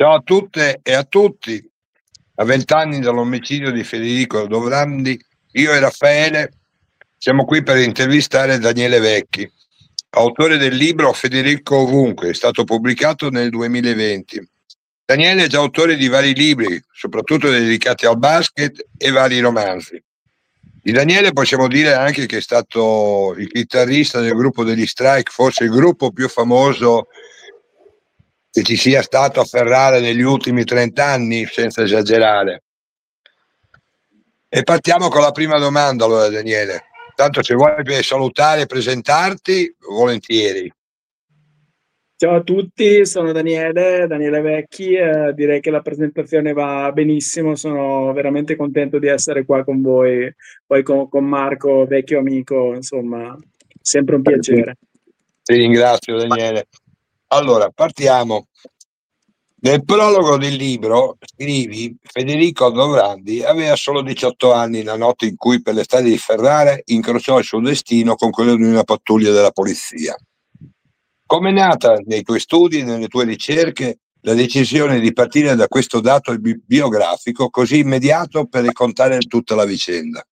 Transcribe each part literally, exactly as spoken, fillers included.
Ciao a tutte e a tutti. A vent'anni dall'omicidio di Federico Dobrandi, io e Raffaele siamo qui per intervistare Daniele Vecchi, autore del libro Federico ovunque, è stato pubblicato nel duemilaventi. Daniele è già autore di vari libri, soprattutto dedicati al basket e vari romanzi. Di Daniele possiamo dire anche che è stato il chitarrista del gruppo degli Strike, forse il gruppo più famoso che ci sia stato a Ferrara negli ultimi trent'anni, senza esagerare. E partiamo con la prima domanda, allora, Daniele. Tanto se vuoi salutare e presentarti, volentieri. Ciao a tutti, sono Daniele, Daniele Vecchi, eh, direi che la presentazione va benissimo, sono veramente contento di essere qua con voi, poi con, con Marco, vecchio amico, insomma, sempre un piacere. Ti ringrazio, Daniele. Allora, partiamo. Nel prologo del libro scrivi: Federico Dobrandi aveva solo diciotto anni la notte in cui per le strade di Ferrara incrociò il suo destino con quello di una pattuglia della polizia. Come è nata nei tuoi studi e nelle tue ricerche la decisione di partire da questo dato bi- biografico così immediato per raccontare tutta la vicenda?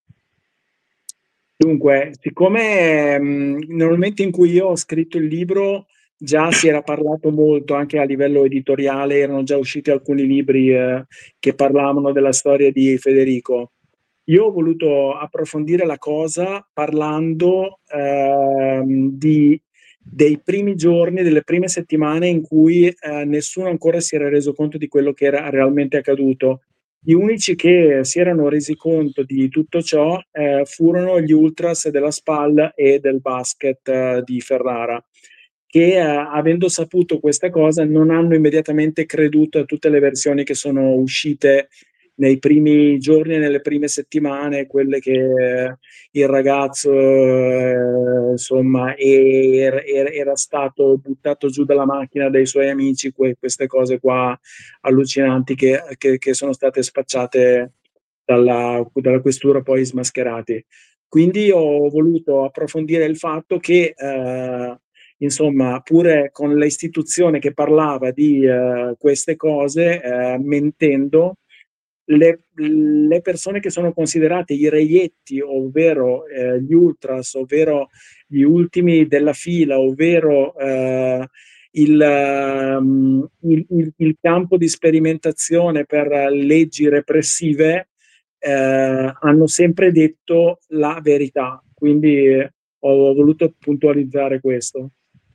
Dunque, siccome mh, nel momento in cui io ho scritto il libro già si era parlato molto anche a livello editoriale, erano già usciti alcuni libri eh, che parlavano della storia di Federico. Io ho voluto approfondire la cosa parlando ehm, di, dei primi giorni, delle prime settimane in cui eh, nessuno ancora si era reso conto di quello che era realmente accaduto. Gli unici che si erano resi conto di tutto ciò eh, furono gli ultras della SPAL e del basket eh, di Ferrara, che eh, avendo saputo questa cosa non hanno immediatamente creduto a tutte le versioni che sono uscite nei primi giorni e nelle prime settimane, quelle che eh, il ragazzo eh, insomma era, era, era stato buttato giù dalla macchina dai suoi amici, que- queste cose qua allucinanti che, che, che sono state spacciate dalla, dalla questura poi smascherati. Quindi ho voluto approfondire il fatto che eh, insomma, pure con l'istituzione che parlava di eh, queste cose, eh, mentendo, le, le persone che sono considerate i reietti, ovvero eh, gli ultras, ovvero gli ultimi della fila, ovvero eh, il, um, il, il, il campo di sperimentazione per leggi repressive, eh, hanno sempre detto la verità. Quindi eh, ho voluto puntualizzare questo.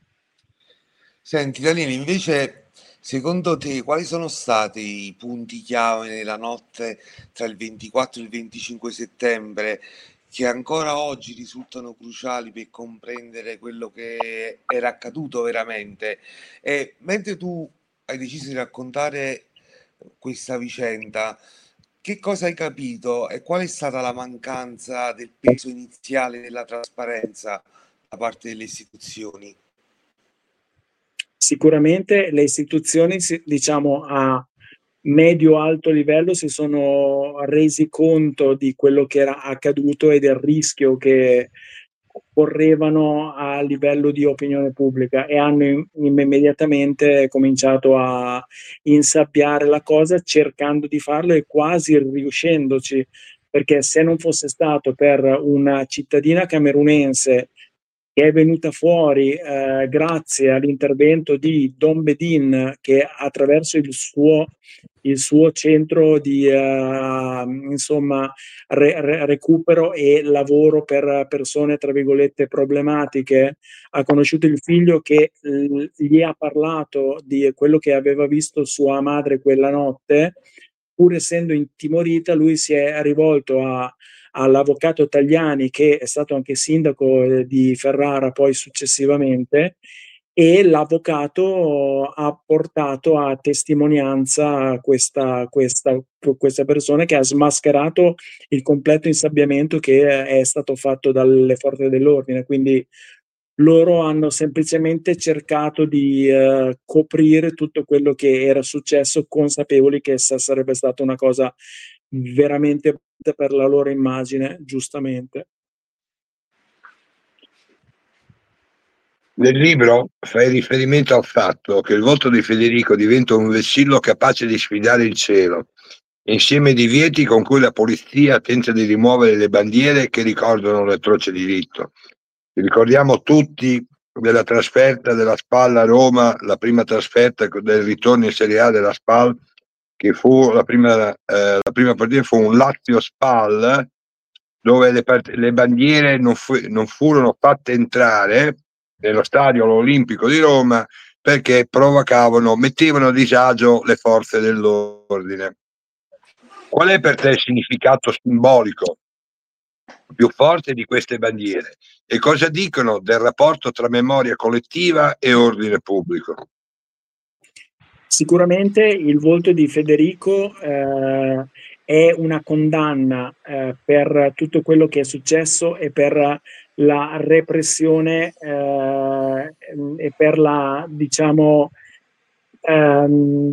Senti, Daniele, invece, secondo te, quali sono stati i punti chiave nella notte tra il ventiquattro e il venticinque settembre che ancora oggi risultano cruciali per comprendere quello che era accaduto veramente? E mentre tu hai deciso di raccontare questa vicenda, che cosa hai capito e qual è stata la mancanza del peso iniziale della trasparenza da parte delle istituzioni? Sicuramente le istituzioni, si- diciamo, a medio-alto livello si sono resi conto di quello che era accaduto e del rischio che correvano a livello di opinione pubblica e hanno im- immediatamente cominciato a insabbiare la cosa cercando di farlo e quasi riuscendoci, perché se non fosse stato per una cittadina camerunense che è venuta fuori eh, grazie all'intervento di Don Bedin, che attraverso il suo, il suo centro di eh, insomma, re, re, recupero e lavoro per persone tra virgolette problematiche, ha conosciuto il figlio che l- gli ha parlato di quello che aveva visto sua madre quella notte. Pur essendo intimorita, lui si è rivolto a all'avvocato Tagliani, che è stato anche sindaco eh, di Ferrara poi successivamente, e l'avvocato ha portato a testimonianza questa, questa, questa persona che ha smascherato il completo insabbiamento che è stato fatto dalle forze dell'ordine. Quindi loro hanno semplicemente cercato di eh, coprire tutto quello che era successo, consapevoli che essa sarebbe stata una cosa veramente per la loro immagine, giustamente. Nel libro fai riferimento al fatto che il volto di Federico diventa un vessillo capace di sfidare il cielo, insieme ai divieti con cui la polizia tenta di rimuovere le bandiere che ricordano l'atroce diritto. Ricordiamo tutti della trasferta della Spal a Roma, la prima trasferta del ritorno in Serie A della Spal, che fu la prima, eh, la prima partita fu un Lazio-Spal, dove le, part- le bandiere non, fu- non furono fatte entrare nello stadio olimpico di Roma perché provocavano, mettevano a disagio le forze dell'ordine. Qual è per te il significato simbolico più forte di queste bandiere e cosa dicono del rapporto tra memoria collettiva e ordine pubblico? Sicuramente il volto di Federico eh, è una condanna eh, per tutto quello che è successo e per la repressione eh, e per la, diciamo, ehm,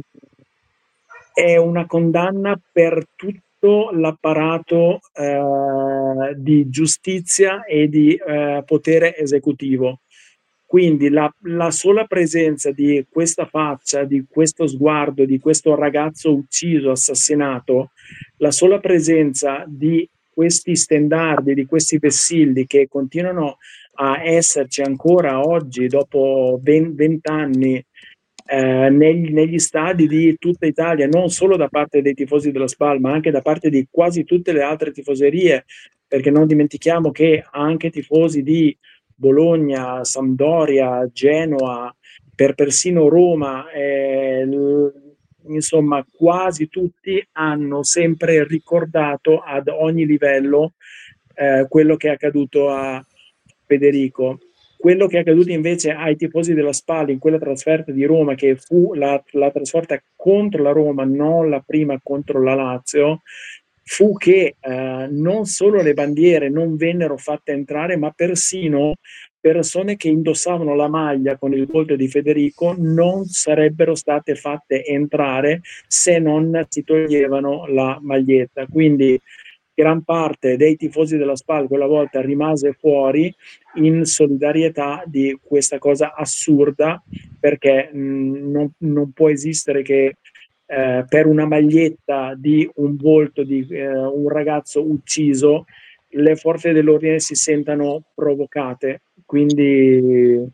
è una condanna per tutto l'apparato eh, di giustizia e di eh, potere esecutivo. Quindi la, la sola presenza di questa faccia, di questo sguardo, di questo ragazzo ucciso, assassinato, la sola presenza di questi stendardi, di questi vessilli che continuano a esserci ancora oggi, dopo venti anni, eh, negli, negli stadi di tutta Italia, non solo da parte dei tifosi della Spal, ma anche da parte di quasi tutte le altre tifoserie, perché non dimentichiamo che anche tifosi di Bologna, Sampdoria, Genoa, per persino Roma, eh, l- insomma quasi tutti hanno sempre ricordato ad ogni livello eh, quello che è accaduto a Federico. Quello che è accaduto invece ai tifosi della Spal in quella trasferta di Roma, che fu la, la trasferta contro la Roma, non la prima contro la Lazio, fu che eh, non solo le bandiere non vennero fatte entrare, ma persino persone che indossavano la maglia con il volto di Federico non sarebbero state fatte entrare se non si toglievano la maglietta. Quindi gran parte dei tifosi della Spal quella volta rimase fuori in solidarietà di questa cosa assurda, perché mh, non, non può esistere che eh, per una maglietta di un volto di eh, un ragazzo ucciso le forze dell'ordine si sentano provocate. Quindi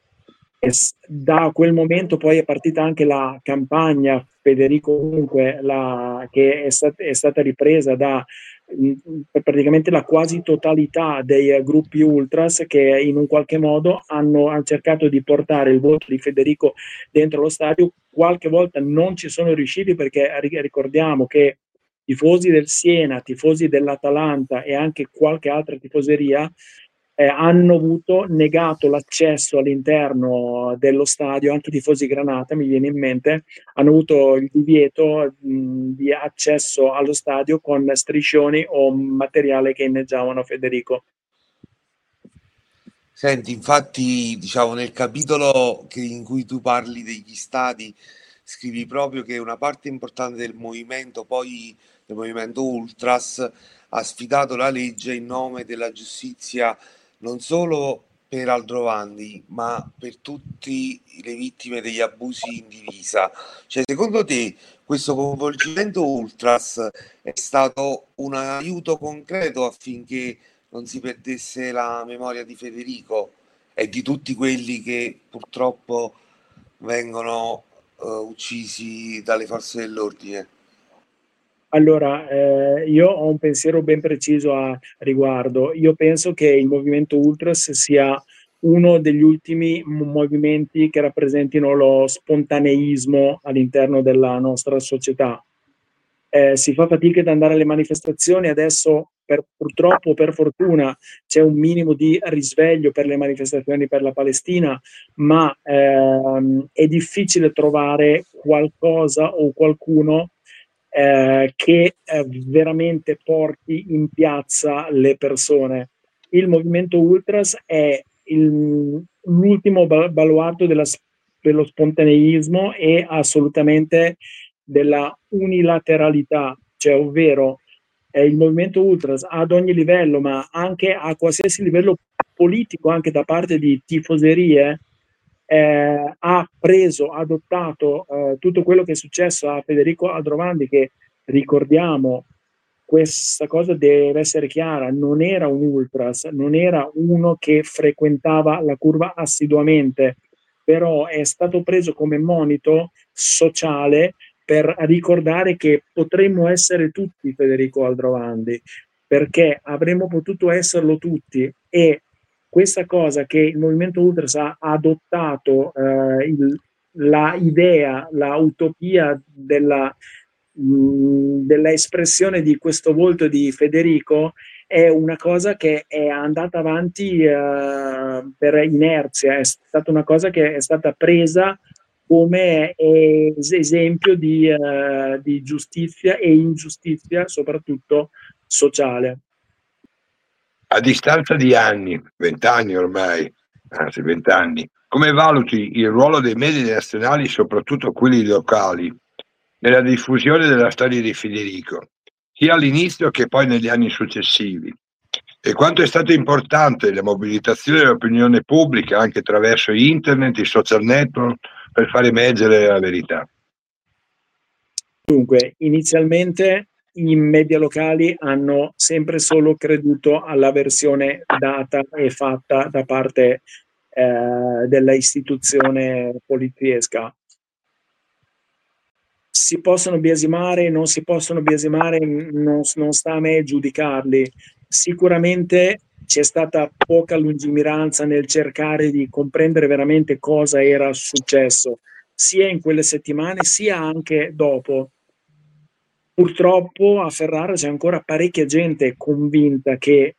da quel momento poi è partita anche la campagna Federico comunque la, che è, stat- è stata ripresa da mh, praticamente la quasi totalità dei uh, gruppi ultras che in un qualche modo hanno, hanno cercato di portare il voto di Federico dentro lo stadio. Qualche volta non ci sono riusciti perché ricordiamo che tifosi del Siena, tifosi dell'Atalanta e anche qualche altra tifoseria eh, hanno avuto negato l'accesso all'interno dello stadio, anche i tifosi Granata, mi viene in mente, hanno avuto il divieto mh, di accesso allo stadio con striscioni o materiale che inneggiavano Federico. Senti, infatti, diciamo, nel capitolo che- in cui tu parli degli stadi, scrivi proprio che una parte importante del movimento, poi del movimento Ultras, ha sfidato la legge in nome della giustizia non solo per Aldrovandi, ma per tutte le vittime degli abusi in divisa. Cioè, secondo te, questo coinvolgimento Ultras è stato un aiuto concreto affinché non si perdesse la memoria di Federico e di tutti quelli che purtroppo vengono eh, uccisi dalle forze dell'ordine? Allora, eh, io ho un pensiero ben preciso a riguardo. Io penso che il movimento Ultras sia uno degli ultimi movimenti che rappresentino lo spontaneismo all'interno della nostra società. Eh, si fa fatica ad andare alle manifestazioni, adesso per, purtroppo, per fortuna, c'è un minimo di risveglio per le manifestazioni per la Palestina, ma ehm, è difficile trovare qualcosa o qualcuno eh, che eh, veramente porti in piazza le persone. Il movimento Ultras è il, l'ultimo baluardo della, dello spontaneismo e assolutamente della unilateralità, cioè ovvero eh, il movimento Ultras ad ogni livello, ma anche a qualsiasi livello politico, anche da parte di tifoserie, eh, ha preso, adottato eh, tutto quello che è successo a Federico Aldrovandi, che ricordiamo, questa cosa deve essere chiara, non era un ultras, non era uno che frequentava la curva assiduamente, però è stato preso come monito sociale per ricordare che potremmo essere tutti Federico Aldrovandi, perché avremmo potuto esserlo tutti, e questa cosa che il movimento ultras ha adottato, eh, il, la idea, la utopia della della espressione di questo volto di Federico, è una cosa che è andata avanti uh, per inerzia, è stata una cosa che è stata presa come es- esempio di, uh, di giustizia e ingiustizia, soprattutto sociale. A distanza di anni, vent'anni ormai, anzi vent'anni, come valuti il ruolo dei media nazionali, soprattutto quelli locali, nella diffusione della storia di Federico, sia all'inizio che poi negli anni successivi? E quanto è stato importante la mobilitazione dell'opinione pubblica anche attraverso internet, i social network, per far emergere la verità? Dunque, inizialmente i media locali hanno sempre solo creduto alla versione data e fatta da parte eh, della istituzione poliziesca. Si possono biasimare, non si possono biasimare, non, non sta a me giudicarli. Sicuramente c'è stata poca lungimiranza nel cercare di comprendere veramente cosa era successo, sia in quelle settimane, sia anche dopo. Purtroppo a Ferrara c'è ancora parecchia gente convinta che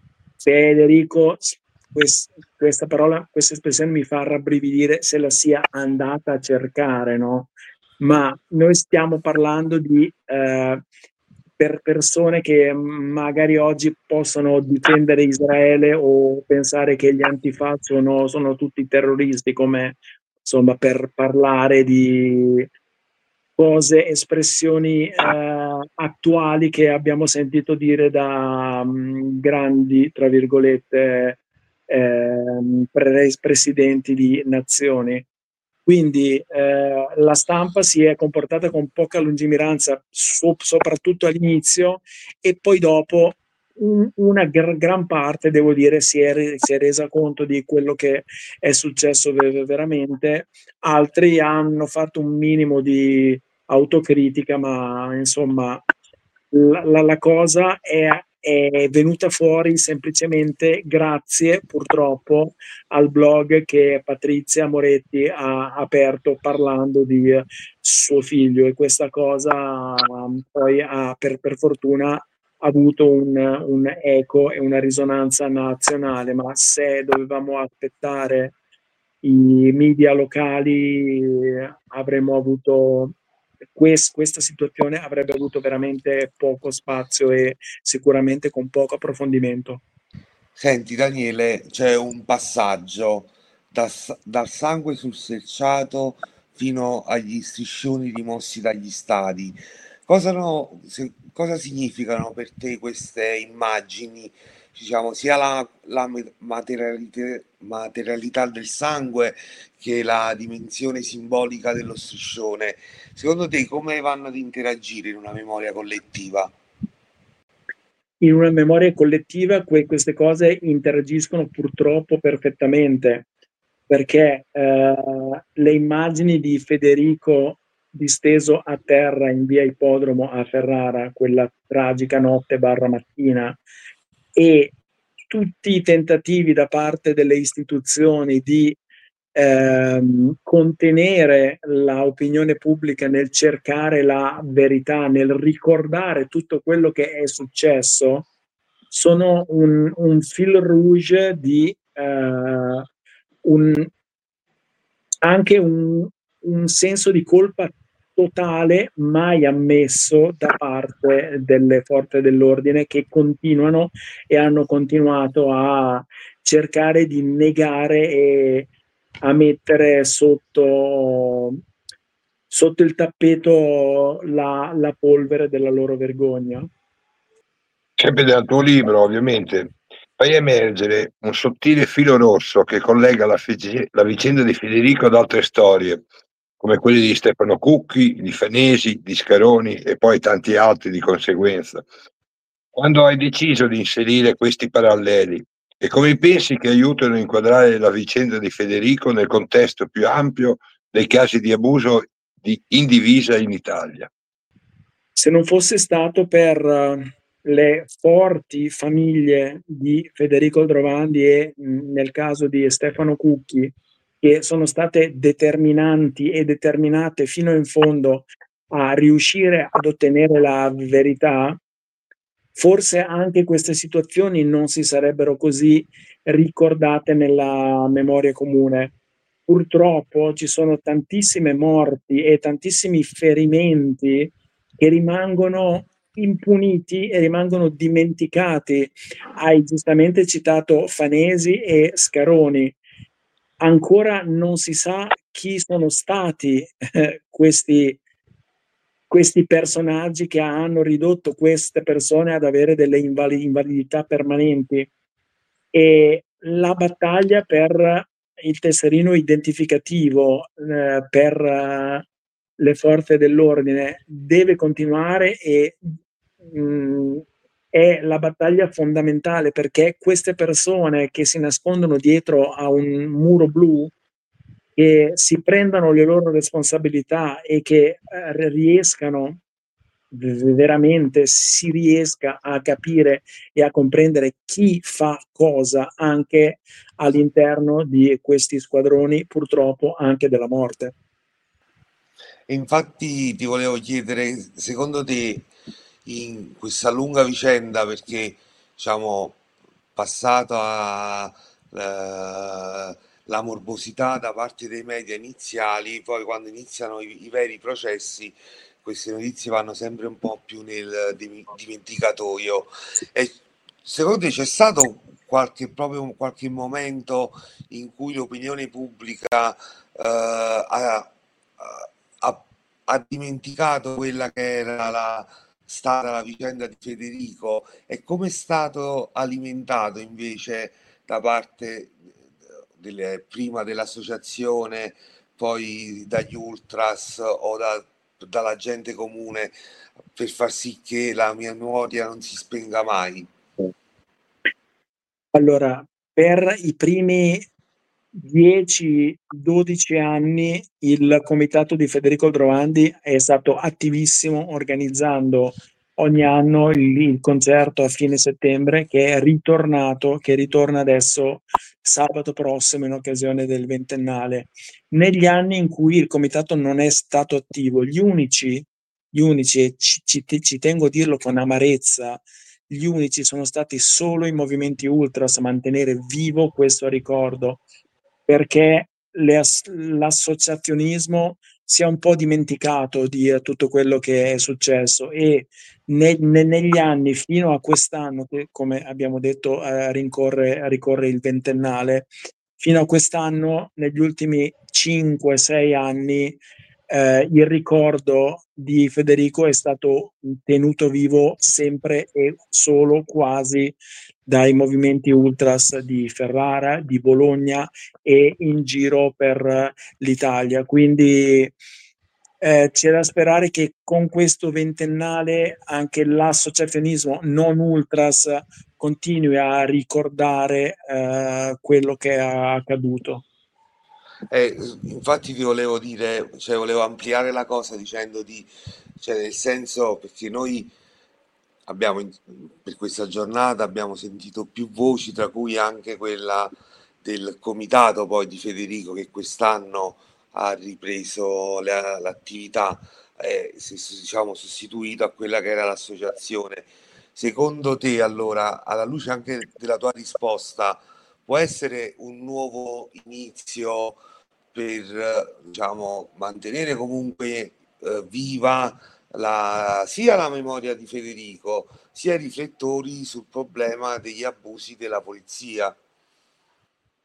Federico, quest, questa parola, questa espressione mi fa rabbrividire, se la sia andata a cercare, no? Ma noi stiamo parlando di eh, per persone che magari oggi possono difendere Israele o pensare che gli antifa sono, sono tutti terroristi, come insomma per parlare di cose, espressioni eh, attuali che abbiamo sentito dire da um, grandi, tra virgolette, eh, pre- presidenti di nazioni. Quindi eh, la stampa si è comportata con poca lungimiranza, so- soprattutto all'inizio, e poi dopo un, una gr- gran parte, devo dire, si è, re- si è resa conto di quello che è successo ver- veramente. Altri hanno fatto un minimo di autocritica, ma insomma la, la, la cosa è, è venuta fuori semplicemente grazie, purtroppo, al blog che Patrizia Moretti ha aperto parlando di suo figlio, e questa cosa um, poi ha per, per fortuna avuto un, un eco e una risonanza nazionale, ma se dovevamo aspettare i media locali avremmo avuto quest, questa situazione avrebbe avuto veramente poco spazio e sicuramente con poco approfondimento. Senti Daniele, c'è un passaggio da s- dal sangue sul selciato fino agli striscioni rimossi dagli stadi. Cosa, no- se- cosa significano per te queste immagini? Diciamo, sia la, la me- materialite- materialità del sangue che la dimensione simbolica dello striscione. Secondo te come vanno ad interagire in una memoria collettiva? In una memoria collettiva que- queste cose interagiscono purtroppo perfettamente, perché eh, le immagini di Federico disteso a terra in via Ippodromo a Ferrara, quella tragica notte barra mattina, e tutti i tentativi da parte delle istituzioni di ehm, contenere l'opinione pubblica nel cercare la verità, nel ricordare tutto quello che è successo, sono un, un fil rouge di eh, un, anche un, un senso di colpa totale mai ammesso da parte delle forze dell'ordine, che continuano e hanno continuato a cercare di negare e a mettere sotto, sotto il tappeto la, la polvere della loro vergogna. Sempre dal tuo libro, ovviamente, fai emergere un sottile filo rosso che collega la, fece- la vicenda di Federico ad altre storie, come quelle di Stefano Cucchi, di Fanesi, di Scaroni e poi tanti altri di conseguenza. Quando hai deciso di inserire questi paralleli e come pensi che aiutano a inquadrare la vicenda di Federico nel contesto più ampio dei casi di abuso di indivisa in Italia? Se non fosse stato per eh, le forti famiglie di Federico Drovandi e mh, nel caso di Stefano Cucchi, che sono state determinanti e determinate fino in fondo a riuscire ad ottenere la verità, forse anche queste situazioni non si sarebbero così ricordate nella memoria comune. Purtroppo ci sono tantissime morti e tantissimi ferimenti che rimangono impuniti e rimangono dimenticati. Hai giustamente citato Fanesi e Scaroni. Ancora non si sa chi sono stati eh, questi, questi personaggi che hanno ridotto queste persone ad avere delle invali- invalidità permanenti. E la battaglia per il tesserino identificativo eh, per eh, le forze dell'ordine deve continuare e mh, è la battaglia fondamentale perché queste persone che si nascondono dietro a un muro blu, che si prendano le loro responsabilità e che eh, riescano veramente si riesca a capire e a comprendere chi fa cosa anche all'interno di questi squadroni, purtroppo anche della morte. E infatti ti volevo chiedere, secondo te, in questa lunga vicenda, perché diciamo, passata eh, la morbosità da parte dei media iniziali, poi quando iniziano i, i veri processi, queste notizie vanno sempre un po' più nel dim- dimenticatoio. E secondo te c'è stato qualche, proprio qualche momento in cui l'opinione pubblica eh, ha, ha, ha dimenticato quella che era la, stata la vicenda di Federico e come è stato alimentato invece da parte delle, prima dell'associazione, poi dagli ultras o da, dalla gente comune per far sì che la mia memoria non si spenga mai. Allora, per i primi dieci dodici anni il comitato di Federico Drovandi è stato attivissimo organizzando ogni anno il, il concerto a fine settembre che è ritornato, che ritorna adesso sabato prossimo in occasione del ventennale. Negli anni in cui il comitato non è stato attivo, gli unici, gli unici e ci, ci, ci tengo a dirlo con amarezza, gli unici sono stati solo i movimenti ultras a mantenere vivo questo ricordo, perché le as- l'associazionismo si è un po' dimenticato di eh, tutto quello che è successo e ne- ne- negli anni fino a quest'anno, che come abbiamo detto eh, rincorre, ricorre il ventennale, fino a quest'anno, negli ultimi cinque sei anni, eh, il ricordo di Federico è stato tenuto vivo sempre e solo quasi dai movimenti ultras di Ferrara, di Bologna e in giro per l'Italia. Quindi eh, c'è da sperare che con questo ventennale anche l'associazionismo non ultras continui a ricordare eh, quello che è accaduto. Eh, infatti ti volevo dire, cioè volevo ampliare la cosa dicendo di, cioè nel senso perché noi abbiamo in- per questa giornata abbiamo sentito più voci, tra cui anche quella del comitato poi di Federico che quest'anno ha ripreso la- l'attività, eh, si- si- diciamo sostituito a quella che era l'associazione. Secondo te, allora, alla luce anche della tua risposta, può essere un nuovo inizio per, eh, diciamo, mantenere comunque eh, viva la- sia la memoria di Federico, sia i riflettori sul problema degli abusi della polizia?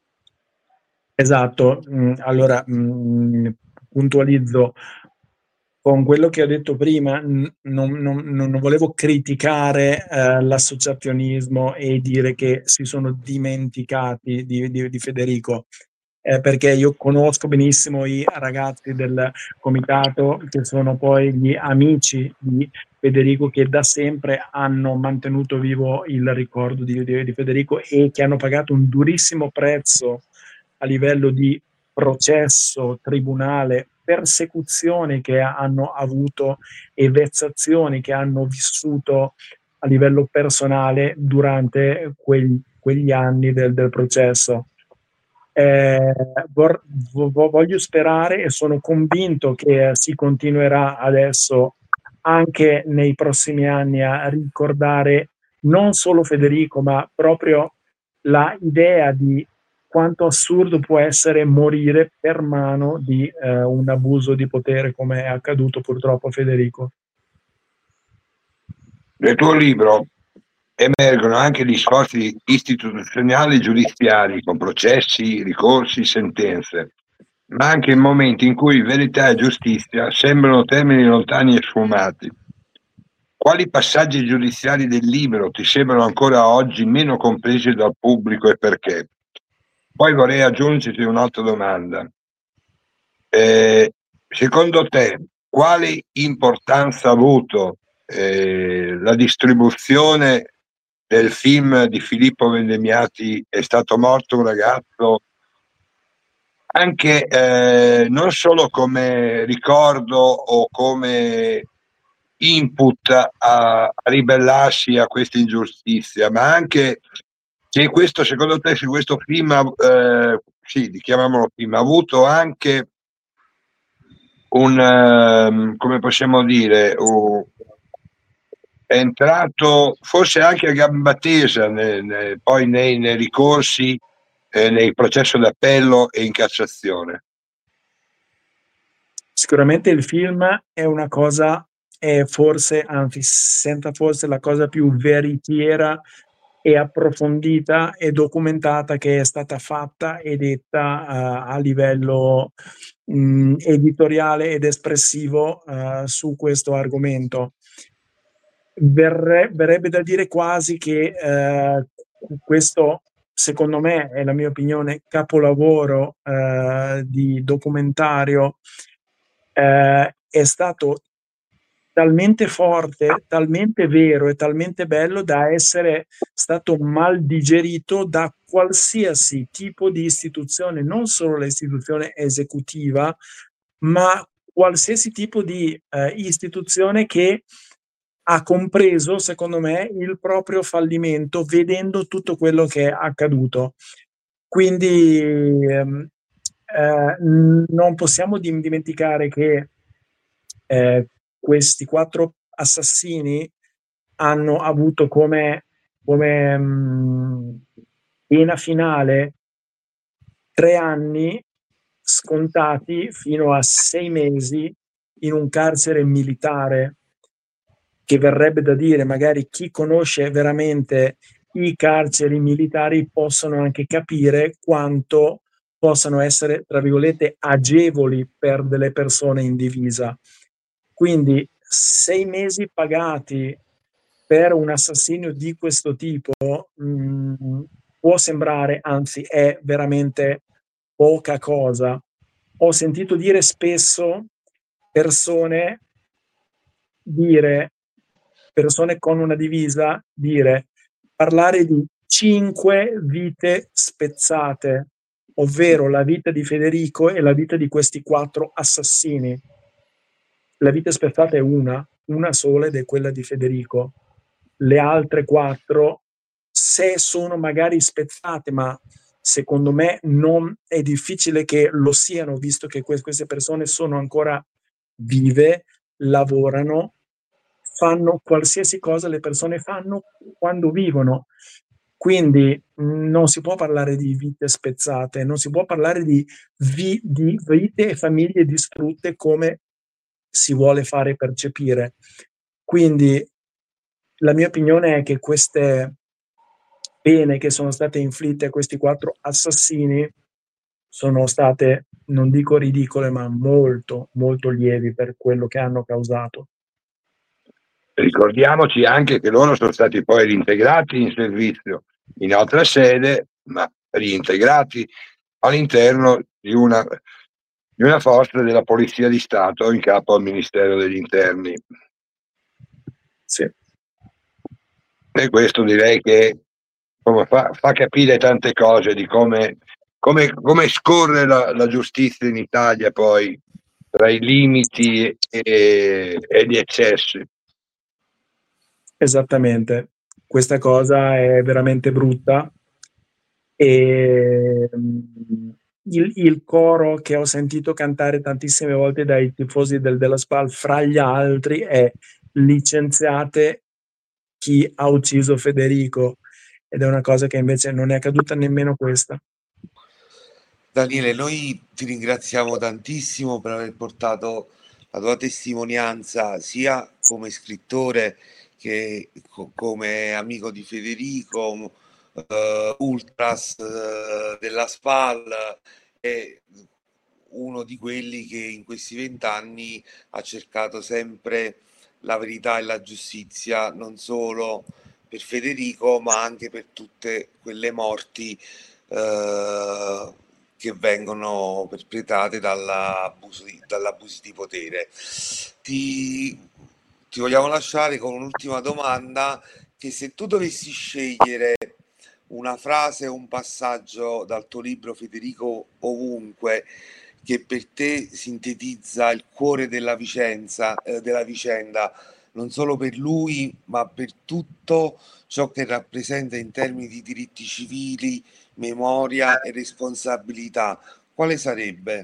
Esatto, mm, allora mm, puntualizzo. con quello che ho detto prima, n- non, non- non volevo criticare eh, l'associazionismo e dire che si sono dimenticati di, di- di Federico, eh, perché io conosco benissimo i ragazzi del comitato che sono poi gli amici di Federico, che da sempre hanno mantenuto vivo il ricordo di, di- di Federico e che hanno pagato un durissimo prezzo a livello di processo, tribunale, persecuzioni che hanno avuto e vessazioni che hanno vissuto a livello personale durante quegli, quegli anni del, del processo. Eh, vor, vo- voglio sperare e sono convinto che si continuerà adesso anche nei prossimi anni a ricordare non solo Federico, ma proprio la idea di quanto assurdo può essere morire per mano di eh, un abuso di potere come è accaduto purtroppo a Federico. Nel tuo libro emergono anche gli sforzi istituzionali e giudiziari, con processi, ricorsi, sentenze, ma anche in momenti in cui verità e giustizia sembrano termini lontani e sfumati. Quali passaggi giudiziari del libro ti sembrano ancora oggi meno compresi dal pubblico e perché? Poi vorrei aggiungerti un'altra domanda. Eh, secondo te, quale importanza ha avuto eh, la distribuzione del film di Filippo Vendemiati È stato morto un ragazzo, anche eh, non solo come ricordo o come input a, a ribellarsi a questa ingiustizia, ma anche se questo, secondo te, se questo film, eh, sì, chiamiamolo film, ha avuto anche un, um, come possiamo dire, uh, è entrato forse anche a gamba tesa ne, ne, poi nei, nei ricorsi, eh, nei processi d'appello e in Cassazione. Sicuramente il film è una cosa, è forse, anzi, senta forse la cosa più veritiera e approfondita e documentata che è stata fatta e detta uh, a livello mh, editoriale ed espressivo uh, su questo argomento. Verre, verrebbe da dire quasi che uh, questo, secondo me, è la mia opinione, capolavoro uh, di documentario uh, è stato talmente forte, talmente vero e talmente bello da essere stato mal digerito da qualsiasi tipo di istituzione, non solo l'istituzione esecutiva, ma qualsiasi tipo di eh, istituzione che ha compreso, secondo me, il proprio fallimento vedendo tutto quello che è accaduto. Quindi ehm, eh, non possiamo dimenticare che eh, questi quattro assassini hanno avuto come, come mh, pena finale tre anni scontati fino a sei mesi in un carcere militare, che verrebbe da dire, magari chi conosce veramente i carceri militari possono anche capire quanto possano essere, tra virgolette, agevoli per delle persone in divisa. Quindi sei mesi pagati per un assassinio di questo tipo mh, può sembrare, anzi è veramente poca cosa. Ho sentito dire spesso persone dire, persone con una divisa, dire, parlare di cinque vite spezzate, ovvero la vita di Federico e la vita di questi quattro assassini. La vita spezzata è una, una sola ed è quella di Federico. Le altre quattro, se sono magari spezzate, ma secondo me non è difficile che lo siano, visto che que- queste persone sono ancora vive, lavorano, fanno qualsiasi cosa le persone fanno quando vivono. Quindi mh, non si può parlare di vite spezzate, non si può parlare di, vi- di vite e famiglie distrutte come si vuole fare percepire. Quindi la mia opinione è che queste pene che sono state inflitte a questi quattro assassini sono state non dico ridicole, ma molto, molto lievi per quello che hanno causato. Ricordiamoci anche che loro sono stati poi reintegrati in servizio in altra sede, ma reintegrati all'interno di una, di una forza della Polizia di Stato in capo al Ministero degli Interni. Sì. E questo direi che insomma, fa, fa capire tante cose di come, come, come scorre la, la giustizia in Italia poi tra i limiti e, e gli eccessi. Esattamente, questa cosa è veramente brutta e mm, il, il coro che ho sentito cantare tantissime volte dai tifosi del della Spal, fra gli altri, è licenziate chi ha ucciso Federico, ed è una cosa che invece non è accaduta nemmeno questa. Daniele, noi ti ringraziamo tantissimo per aver portato la tua testimonianza sia come scrittore che co- come amico di Federico, eh, Ultras eh, della Spal, e uno di quelli che in questi vent'anni ha cercato sempre la verità e la giustizia, non solo per Federico, ma anche per tutte quelle morti eh, che vengono perpetrate dall'abuso di, dall'abuso di potere. Ti, ti vogliamo lasciare con un'ultima domanda, che se tu dovessi scegliere una frase o un passaggio dal tuo libro Federico Ovunque che per te sintetizza il cuore della vicenza, eh, della vicenda, non solo per lui, ma per tutto ciò che rappresenta in termini di diritti civili, memoria e responsabilità, quale sarebbe?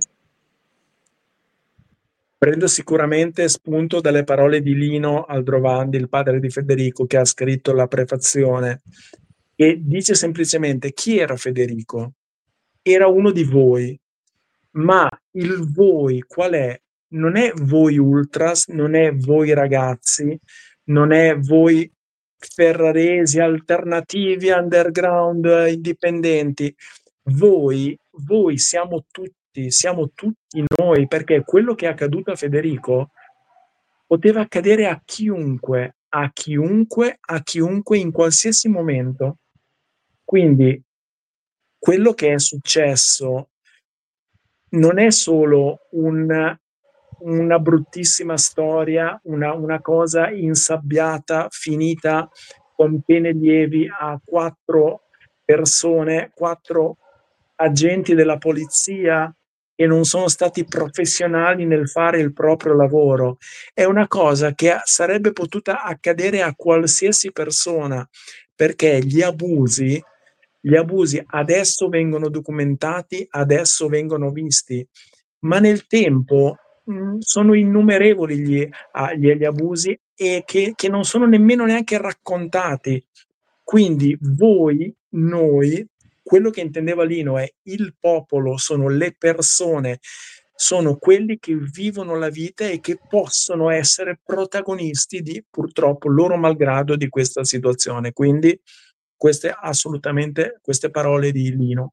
Prendo sicuramente spunto dalle parole di Lino Aldrovandi, il padre di Federico, che ha scritto la prefazione, e dice semplicemente: chi era Federico? Era uno di voi, ma il voi qual è? Non è voi ultras, non è voi ragazzi, non è voi ferraresi, alternativi, underground, indipendenti. Voi, voi siamo tutti, siamo tutti noi, perché quello che è accaduto a Federico poteva accadere a chiunque, a chiunque, a chiunque in qualsiasi momento. Quindi quello che è successo non è solo un, una bruttissima storia, una, una cosa insabbiata, finita con pene lievi a quattro persone, quattro agenti della polizia che non sono stati professionali nel fare il proprio lavoro. È una cosa che sarebbe potuta accadere a qualsiasi persona, perché gli abusi gli abusi adesso vengono documentati, adesso vengono visti, ma nel tempo mh, sono innumerevoli gli, ah, gli, gli abusi e che, che non sono nemmeno neanche raccontati. Quindi voi, noi, quello che intendeva Lino è il popolo, sono le persone, sono quelli che vivono la vita e che possono essere protagonisti di, purtroppo, loro malgrado, di questa situazione. Quindi queste assolutamente queste parole di Lino.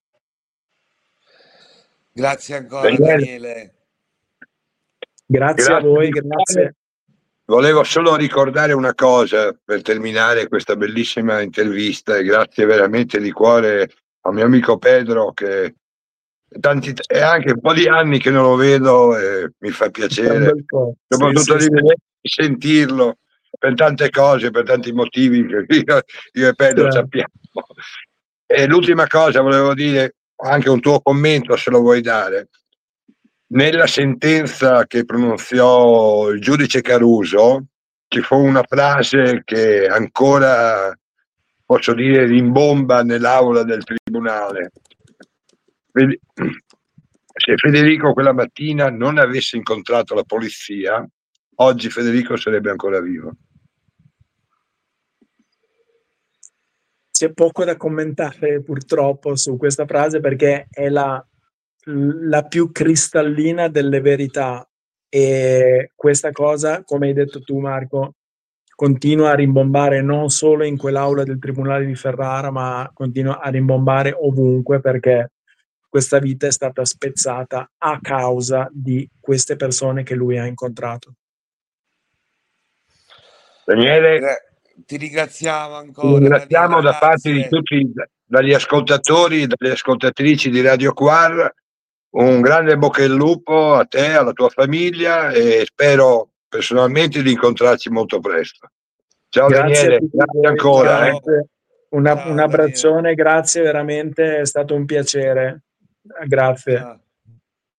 Grazie ancora Daniele, Daniele. Grazie a grazie voi, di grazie. cuore. Volevo solo ricordare una cosa per terminare questa bellissima intervista, e grazie veramente di cuore al mio amico Pedro, che tanti, è anche un po' di anni che non lo vedo e mi fa È un piacere, bel po'. Sì, soprattutto sì, di sì. sentirlo per tante cose, per tanti motivi che io, io e Pedro Certo. sappiamo. E l'ultima cosa volevo dire, anche un tuo commento se lo vuoi dare. Nella sentenza che pronunziò il giudice Caruso ci fu una frase che ancora, posso dire, rimbomba nell'aula del tribunale. Se Federico quella mattina non avesse incontrato la polizia, oggi Federico sarebbe ancora vivo. C'è poco da commentare purtroppo su questa frase, perché è la, la più cristallina delle verità, e questa cosa, come hai detto tu Marco, continua a rimbombare non solo in quell'aula del Tribunale di Ferrara, ma continua a rimbombare ovunque, perché questa vita è stata spezzata a causa di queste persone che lui ha incontrato. Daniele, ti ringraziamo ancora. Ti ringraziamo Daniele, da parte di tutti, dagli ascoltatori, dalle ascoltatrici di Radio Quar. Un grande bocca al lupo a te, alla tua famiglia, e spero personalmente di incontrarci molto presto. Ciao Grazie Daniele, grazie ancora. Ciao. Eh. Una, Ciao, un abbraccione, grazie, veramente è stato un piacere. Grazie. Ciao.